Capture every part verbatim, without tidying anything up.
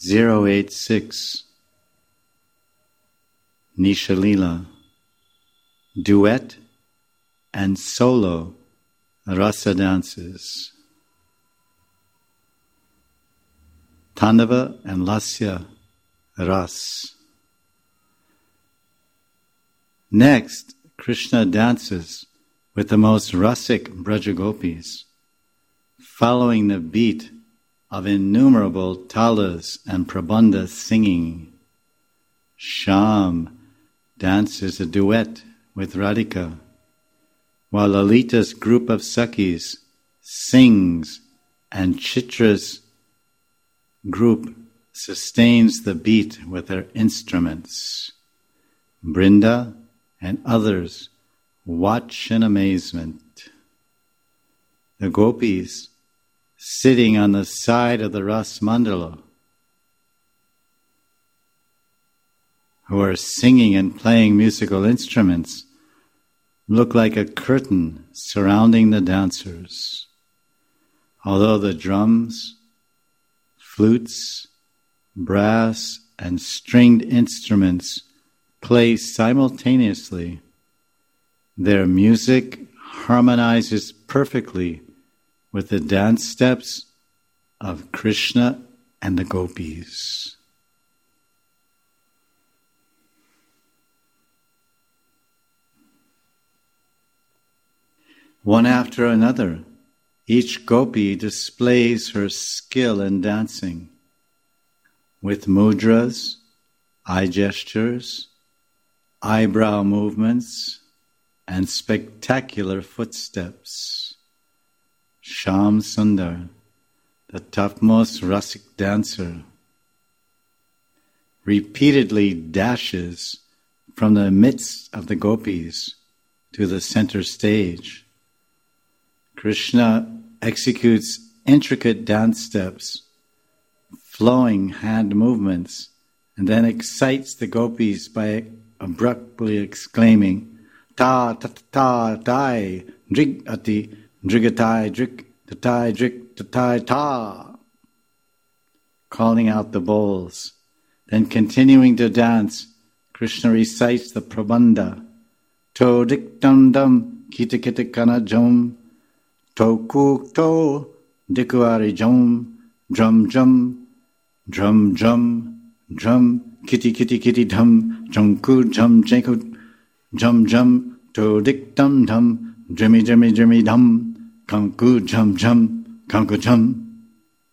zero eight six Nishalila. Duet and solo rasa dances. Tandava and Lasya ras. Next, Krishna dances with the most rasic Brajagopis, following the beat of innumerable talas and prabandhas singing. Sham dances a duet with Radhika, while Lalita's group of Sakhis sings and Chitra's group sustains the beat with their instruments. Brinda and others watch in amazement. The gopis, sitting on the side of the Ras Mandala, who are singing and playing musical instruments, look like a curtain surrounding the dancers. Although the drums, flutes, brass, and stringed instruments play simultaneously, their music harmonizes perfectly with the dance steps of Krishna and the gopis. One after another, each gopi displays her skill in dancing with mudras, eye gestures, eyebrow movements, and spectacular footsteps. Sham Sundar, the topmost rasic dancer, repeatedly dashes from the midst of the gopis to the center stage. Krishna executes intricate dance steps, flowing hand movements, and then excites the gopis by abruptly exclaiming, ta ta ta tai, drig ati, drigatai, drik, tatai, drik, tatai, ta, calling out the bowls. Then continuing to dance, Krishna recites the prabandha, to dik dum dum, kita kita kana jom, to kuk to, dikuari jom, drum drum, drum drum, drum, kitty kitty kitty dum, drum ku drum jenku, drum drum, to dik dum dum, jimmy jimmy jimmy dum, kanku jum jum, kanku jum.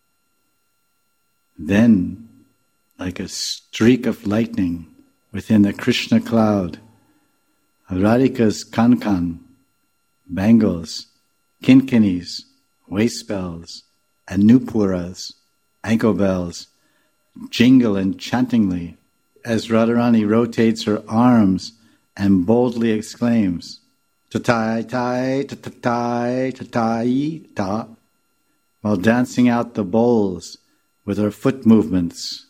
Then, like a streak of lightning within the Krishna cloud, Radhika's kankan, bangles, kinkinis, waist bells, and nupuras, ankle bells, jingle enchantingly as Radharani rotates her arms and boldly exclaims, ta-tai, tai, ta-ta-tai, ta-tai, ta, while dancing out the bowls with her foot movements.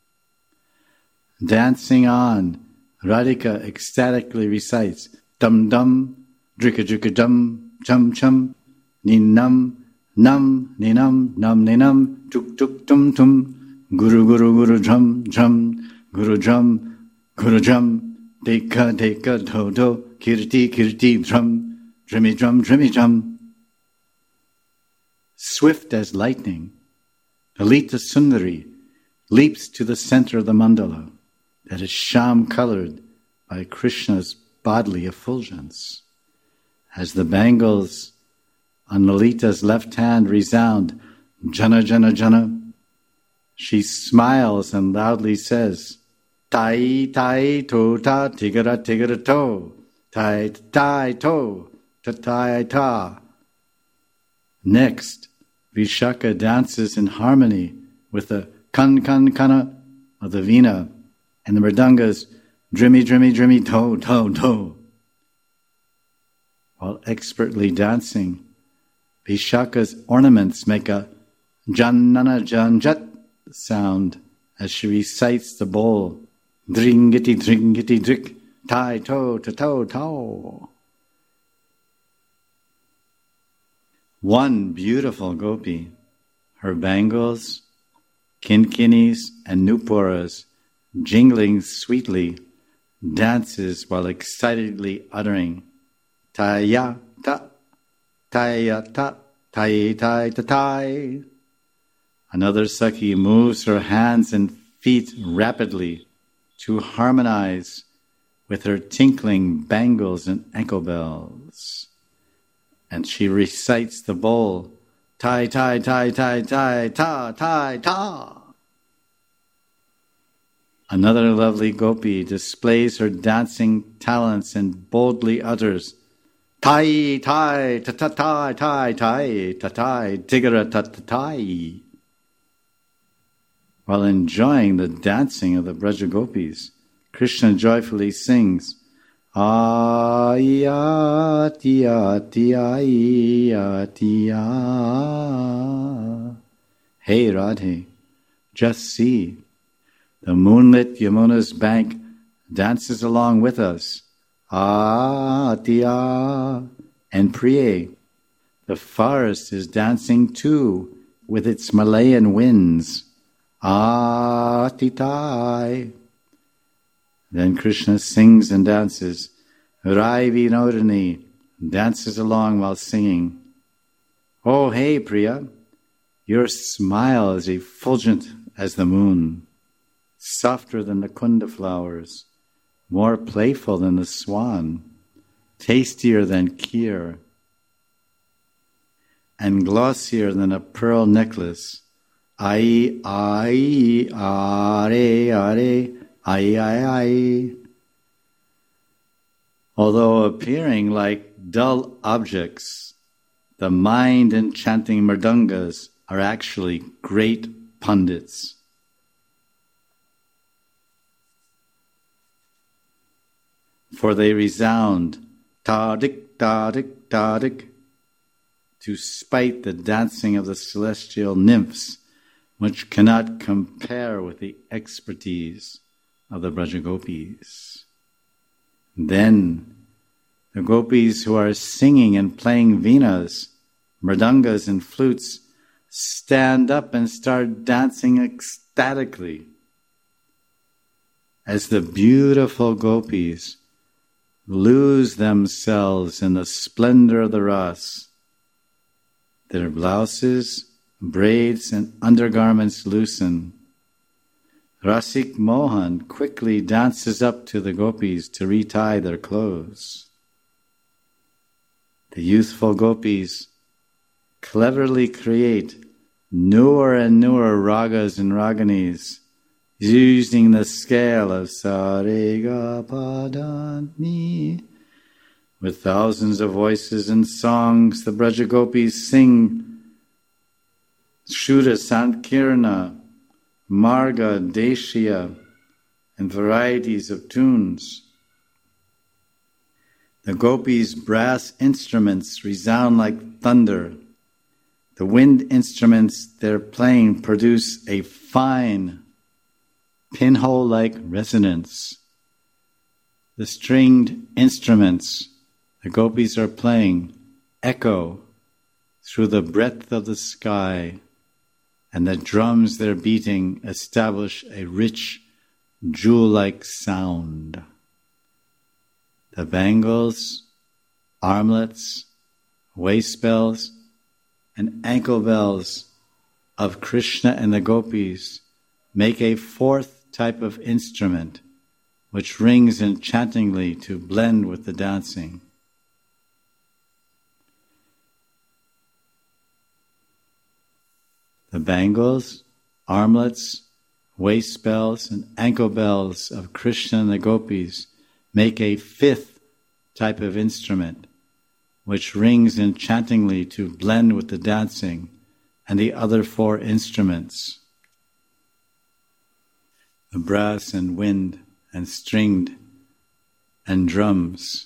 Dancing on, Radhika ecstatically recites, dum-dum, drika-drika-dum, chum-chum, ni-num, num, ni-num, num-ni-num, tuk-tuk-tum-tum, guru-guru-guru, drum-drum, guru-drum, guru-drum, deka-deka, do-do, kirti-kirti, drum, drimmy-drum, drimmy-drum. Swift as lightning, Lalita Sundari leaps to the center of the mandala that is sham-colored by Krishna's bodily effulgence. As the bangles on Lalita's left hand resound, Jana, Jana, Jana, she smiles and loudly says, Tai, Tai, To, Ta, Tigara, Tigara, To, Tai, Tai, To, Ta, Tai, Ta. Next, Vishaka dances in harmony with the kan, kan, kana of the veena and the mridangas, drimmy, drimmy, drimmy, to, to, to. While expertly dancing, Vishaka's ornaments make a jannana janjat sound as she recites the bowl, dringiti, dringiti, drik, tai, to, to, to, to. One beautiful gopi, her bangles, kinkinis and nupuras, jingling sweetly, dances while excitedly uttering Taya ta, Taya ta, Tai Tai Ta Tai. Another Sakhi moves her hands and feet rapidly to harmonize with her tinkling bangles and ankle bells. And she recites the bowl, Tai Tai Tai Tai Tai Ta Tai Ta. Another lovely gopi displays her dancing talents and boldly utters, Tai Tai Ta Ta Tai Tai Tai Ta Tai Tigara Ta Ta Tai, while enjoying the dancing of the Braja gopis. Krishna joyfully sings, Ayati Ati Ayati Ayati. Hey Radhe, just see, the moonlit Yamuna's bank dances along with us. Atiya. And Priye, the forest is dancing too with its Malayan winds. Atitai. Then Krishna sings and dances. Rai Vinodini dances along while singing. Oh, hey Priya, your smile is effulgent as the moon, softer than the kunda flowers, more playful than the swan, tastier than kheer, and glossier than a pearl necklace. Ai, ai, are, are, ai, ai, ai. Although appearing like dull objects, the mind-enchanting mridangas are actually great pundits. For they resound, tadik, tadik, tadik, to spite the dancing of the celestial nymphs, which cannot compare with the expertise of the Braja gopis. Then the gopis who are singing and playing veenas, mridangas and flutes stand up and start dancing ecstatically as the beautiful gopis lose themselves in the splendor of the ras. Their blouses, braids, and undergarments loosen. Rasik Mohan quickly dances up to the gopis to retie their clothes. The youthful gopis cleverly create newer and newer ragas and raganis, using the scale of Sarega Padani. With thousands of voices and songs, the Braja gopis sing Shuddha Sankirna, Marga, Deshya, and varieties of tunes. The gopis' brass instruments resound like thunder. The wind instruments they're playing produce a fine, pinhole-like resonance. The stringed instruments the gopis are playing echo through the breadth of the sky, and the drums they're beating establish a rich, jewel-like sound. The bangles, armlets, waist bells, and ankle bells of Krishna and the gopis make a fourth type of instrument which rings enchantingly to blend with the dancing. The bangles, armlets, waist bells, and ankle bells of Krishna and the gopis make a fifth type of instrument, which rings enchantingly to blend with the dancing and the other four instruments, the brass and wind and stringed and drums.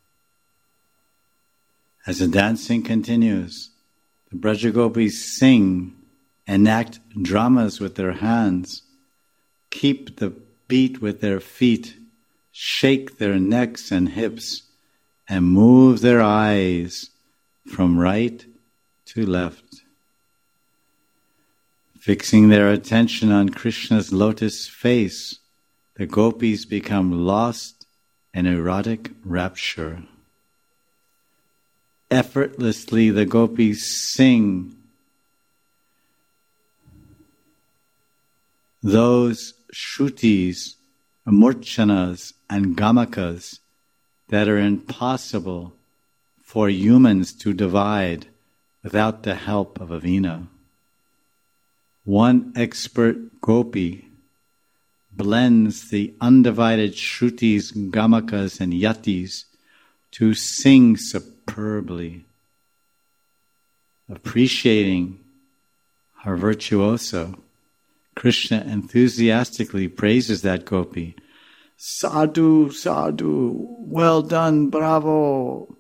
As the dancing continues, the Braja gopis sing, enact dramas with their hands, keep the beat with their feet, shake their necks and hips, and move their eyes from right to left. Fixing their attention on Krishna's lotus face, the gopis become lost in erotic rapture. Effortlessly, the gopis sing those shrutis, murchanas, and gamakas that are impossible for humans to divide without the help of a veena. One expert gopi blends the undivided shrutis, gamakas, and yatis to sing superbly, appreciating her virtuoso. Krishna enthusiastically praises that gopi. Sadhu, sadhu, well done, bravo.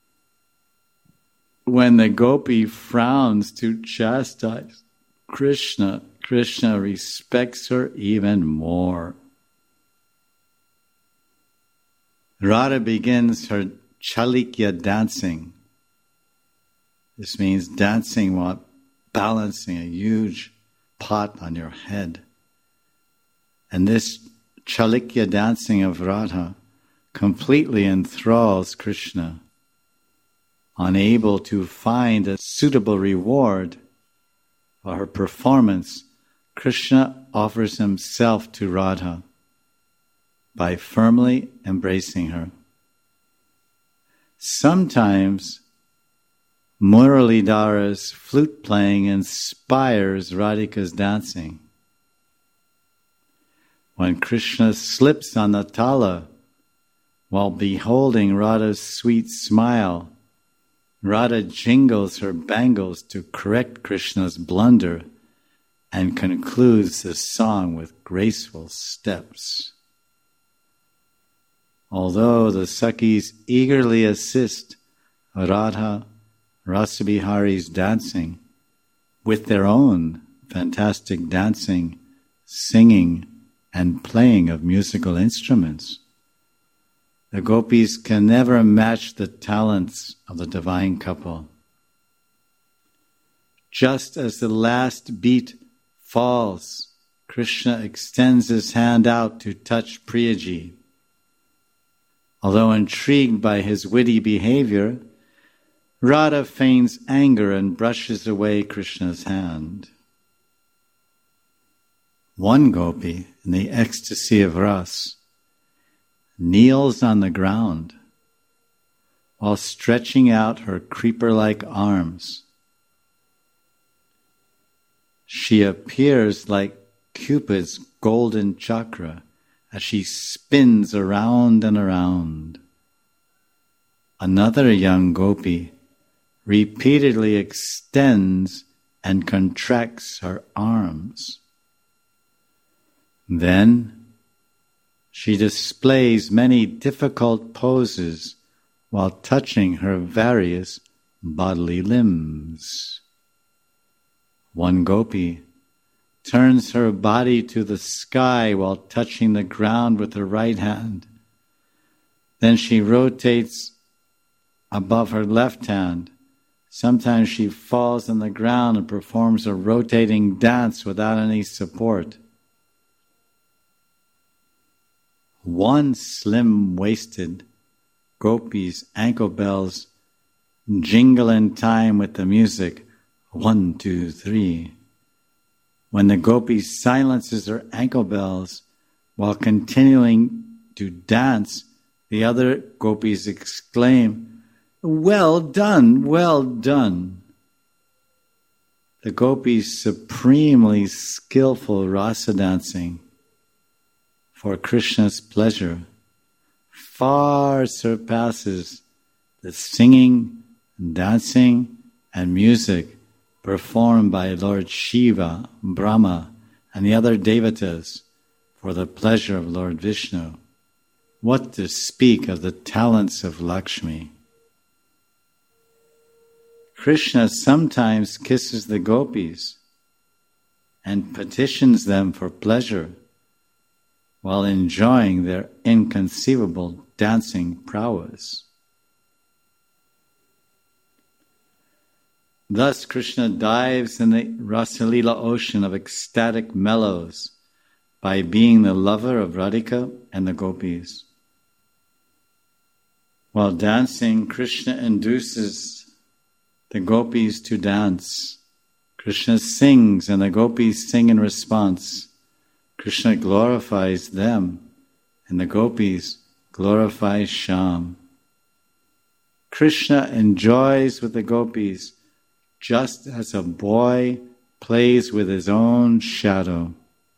When the gopi frowns to chastise Krishna, Krishna respects her even more. Radha begins her Chalikya dancing. This means dancing while balancing a huge pot on your head. And this Chalikya dancing of Radha completely enthralls Krishna. Unable to find a suitable reward for her performance, Krishna offers himself to Radha by firmly embracing her. Sometimes Muralidhara's flute playing inspires Radhika's dancing. When Krishna slips on the tala while beholding Radha's sweet smile, Radha jingles her bangles to correct Krishna's blunder and concludes the song with graceful steps. Although the Sakhis eagerly assist Radha Rasabihari's dancing with their own fantastic dancing, singing, and playing of musical instruments, the gopis can never match the talents of the divine couple. Just as the last beat falls, Krishna extends his hand out to touch Priyaji. Although intrigued by his witty behavior, Radha feigns anger and brushes away Krishna's hand. One gopi, in the ecstasy of ras, kneels on the ground while stretching out her creeper-like arms. She appears like Cupid's golden chakra as she spins around and around. Another young gopi repeatedly extends and contracts her arms. Then she displays many difficult poses while touching her various bodily limbs. One gopi turns her body to the sky while touching the ground with her right hand. Then she rotates above her left hand. Sometimes she falls on the ground and performs a rotating dance without any support. One slim-waisted gopi's ankle bells jingle in time with the music, one, two, three. When the gopi silences her ankle bells while continuing to dance, the other gopis exclaim, "Well done, well done." The gopis' supremely skillful rasa dancing for Krishna's pleasure far surpasses the singing, dancing, and music performed by Lord Shiva, Brahma, and the other devatas for the pleasure of Lord Vishnu. What to speak of the talents of Lakshmi? Krishna sometimes kisses the gopis and petitions them for pleasure while enjoying their inconceivable dancing prowess. Thus Krishna dives in the Rasalila ocean of ecstatic mellows by being the lover of Radhika and the gopis. While dancing, Krishna induces the gopis to dance. Krishna sings and the gopis sing in response. Krishna glorifies them and the gopis glorify Shyam. Krishna enjoys with the gopis just as a boy plays with his own shadow.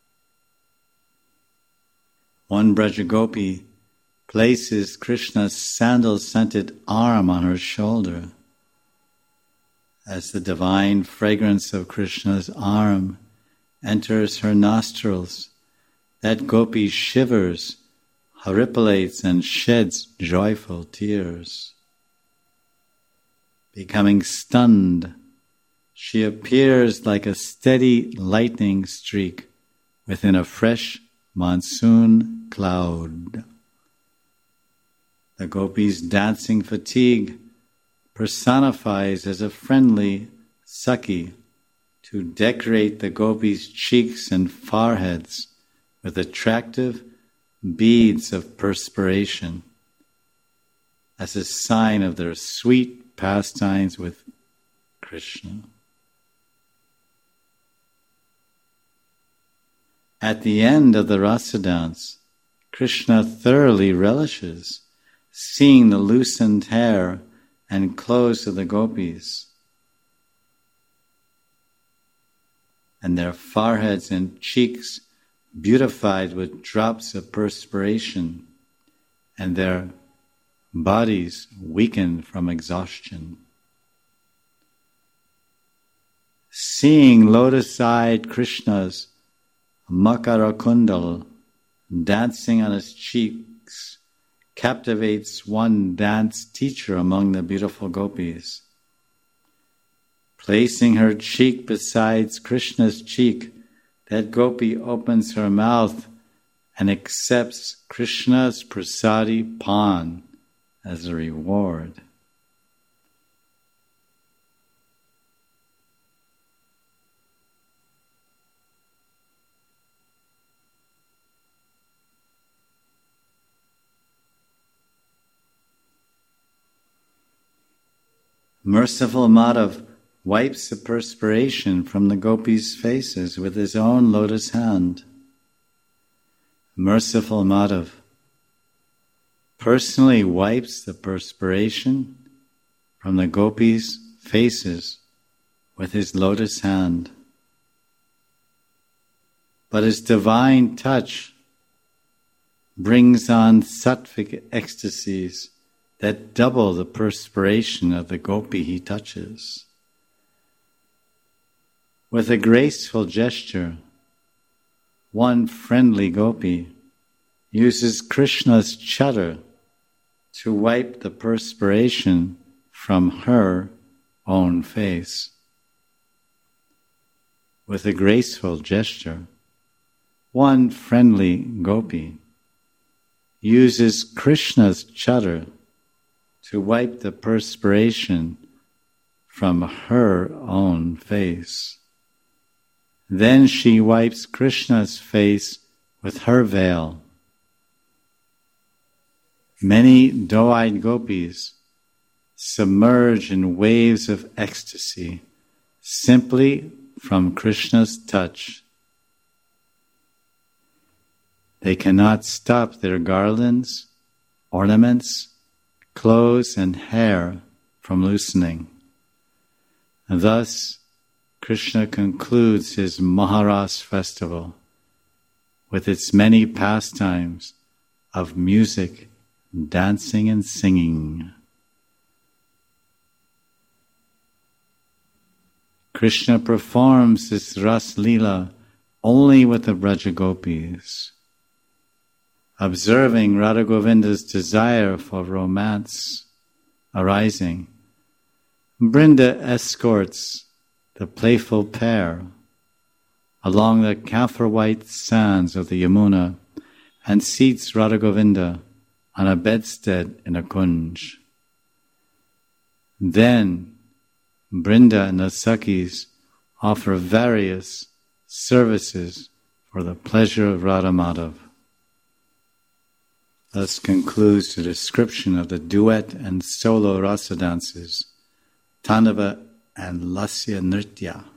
One Brajagopi places Krishna's sandal-scented arm on her shoulder. As the divine fragrance of Krishna's arm enters her nostrils, that gopi shivers, horripilates, and sheds joyful tears. Becoming stunned, she appears like a steady lightning streak within a fresh monsoon cloud. The gopi's dancing fatigue personifies as a friendly Sakhi to decorate the gopis' cheeks and foreheads with attractive beads of perspiration as a sign of their sweet pastimes with Krishna. At the end of the rasa dance, Krishna thoroughly relishes seeing the loosened hair and clothes of the gopis, and their foreheads and cheeks beautified with drops of perspiration, and their bodies weakened from exhaustion. Seeing lotus-eyed Krishna's Makara Kundal dancing on his cheeks captivates one dance teacher among the beautiful gopis. Placing her cheek beside Krishna's cheek, that gopi opens her mouth and accepts Krishna's prasadi pan as a reward. Merciful Madhav wipes the perspiration from the gopis' faces with his own lotus hand. Merciful Madhav personally wipes the perspiration from the gopis' faces with his lotus hand. But his divine touch brings on sattvic ecstasies that double the perspiration of the gopi he touches. With a graceful gesture, one friendly gopi uses Krishna's chadar to wipe the perspiration from her own face. With a graceful gesture, one friendly gopi uses Krishna's chadar to wipe the perspiration from her own face. Then she wipes Krishna's face with her veil. Many doe-eyed gopis submerge in waves of ecstasy simply from Krishna's touch. They cannot stop their garlands, ornaments, clothes, and hair from loosening. And thus, Krishna concludes his Maharas festival with its many pastimes of music, dancing, and singing. Krishna performs this Ras Leela only with the Brajagopis. Observing Radha Govinda's desire for romance arising, Brinda escorts the playful pair along the camphor-white sands of the Yamuna and seats Radha Govinda on a bedstead in a kunj. Then Brinda and the Sakhis offer various services for the pleasure of Radha Madhav. Thus concludes the description of the duet and solo rasa dances, Tandava and Lasya Nritya.